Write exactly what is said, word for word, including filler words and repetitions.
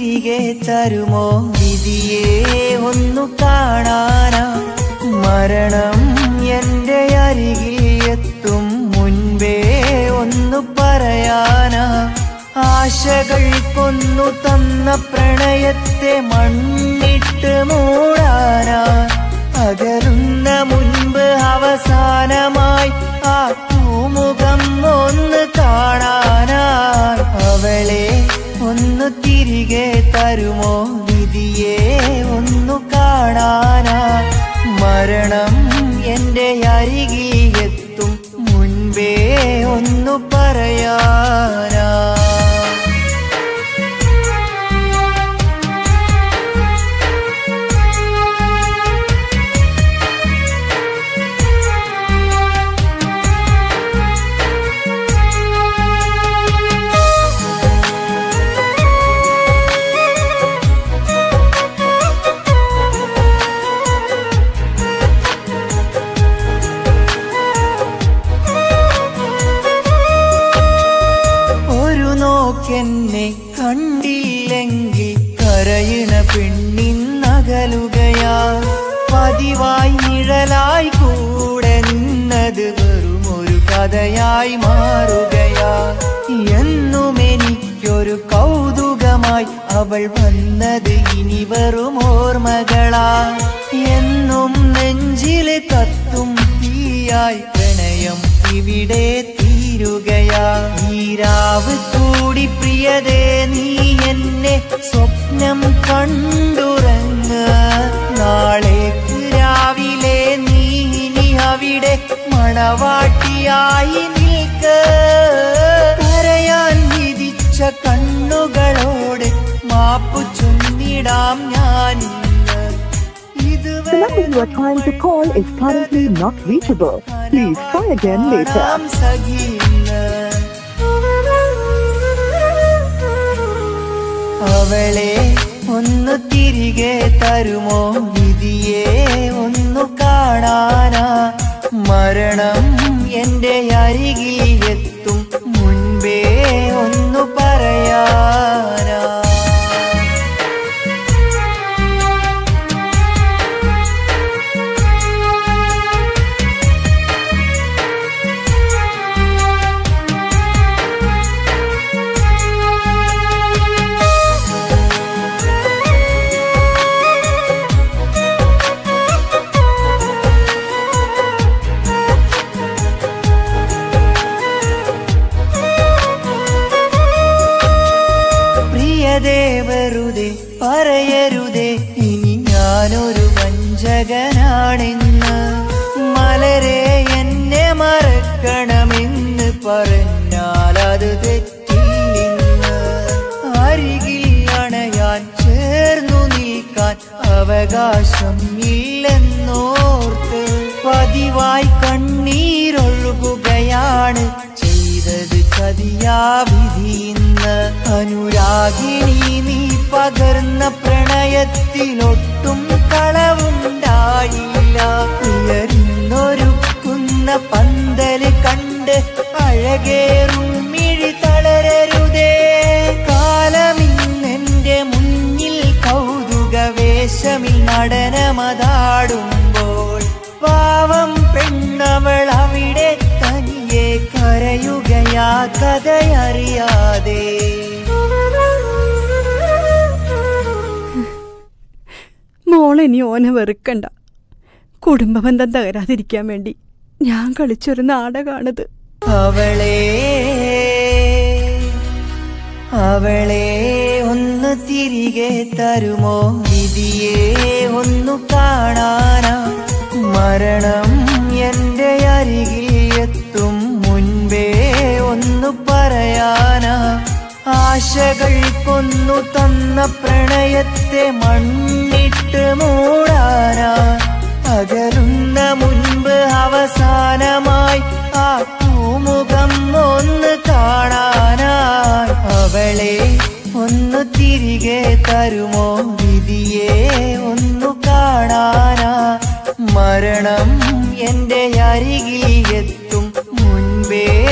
തിരികെ തരുമോ വിധിയെ ഒന്നു കാണാനാ മരണം എന്റെ അരികിൽ എത്തും മുൻപേ ഒന്നു പറയാനാ ആശകൾ കൊന്നു തന്ന പ്രണയത്തെ മണ്ണിട്ട് മൂടാനാ അകലുന്ന മുൻപ് അവസാനമായി ആ പൂമുഖം ഒന്ന് കാണാനായി അവളെ ഒന്ന് തിരികെ തരുമോ വിധിയെ ഒന്നു കാണാനാ മരണം എന്റെ അരികിൽ എത്തും മുൻപേ ഒന്നു പറയാനാ എന്നെ കണ്ടില്ലെങ്കിൽ കരയണ പെണ്ണിന്നകലുകയാ പതിവായി നിഴലായി കൂടെ നിന്നത് വെറും ഒരു കഥയായി മാറുകയാ എന്നും എനിക്കൊരു കൗതുകമായി അവൾ വന്നത് ഇനി വെറും ഓർമ്മകളാ എന്നും നെഞ്ചില് കത്തും തീയായി പ്രണയം ഇവിടെ തീരുകയാ ഈ രാവ് കൂടി പ്രിയതേ നീ എന്നെ സ്വപ്നം കണ്ടുറങ്ങ നാളേക്ക് രാവിലെ നീ ഇനി അവിടെ മണവാട്ടിയായി നിൽക്ക കരയാൻ വിധിച്ച കണ്ണുകളോട് മാപ്പു ചൊല്ലിടാം ഞാൻ The number you are trying to call is currently not reachable. Please try again later. അവളെ ഒന്ന് തിരികെ തരുമോ വിധിയെ ഒന്നു കാണാനാ മരണം എന്റെ അരികിൽ എത്തും മുൻപേ ഒന്നു പറയാനാ വെറുതെ പറയരുതേ ഇനി ഞാനൊരു വഞ്ചകനാണെന്ന് മലരെ എന്നെ മറക്കണമെന്ന് പറഞ്ഞാൽ അത് തെറ്റില്ലെന്ന് അരികിൽ അണയാൻ ചേർന്നു നിൽക്കാൻ അവകാശം ഇല്ലെന്നോർത്ത് പതിവായി കണ്ണീരൊഴുകുകയാണ് ചെയ്തത് ചതിയാ വിധിന്ന് അനുരാഗിണി നീ പകർന്ന പ്രണയത്തിലൊട്ടും കളവുണ്ടായില്ല ഉയർന്നൊരുക്കുന്ന പന്തല് കണ്ട് അഴകേറും മിഴി തളരരുതേ കാലമിന്നെന്റെ മുന്നിൽ കൗതുക വേഷമിൽ നടനമതാടുമ്പോൾ പാവം പെണ്ണവൾ അവിടെ തനിയെ കരയുകയാ കഥയറിയാതെ മോളിനി ഓനെ വെറുക്കണ്ട കുടുംബബന്ധം തകരാതിരിക്കാൻ വേണ്ടി ഞാൻ കളിച്ചൊരു നാടകമാണിത് അവളെ അവളെ ഒന്ന് തിരികെ തരുമോ വിധിയെ ഒന്നു കാണാനാ മരണം എന്റെ അരികിൽ എത്തും മുൻപേ ഒന്നു പറയാനാ ആശകൾ കൊന്നു തന്ന പ്രണയത്തെ മണ്ണിട്ട് മൂടാനാ അകലുന്ന മുൻപ് അവസാനമായി ആ പൂമുഖം ഒന്ന് കാണാനായി അവളെ ഒന്ന് തിരികെ തരുമോ വിധിയെ ഒന്നു കാണാനാ മരണം എന്റെ അരികിൽ എത്തും മുൻപേ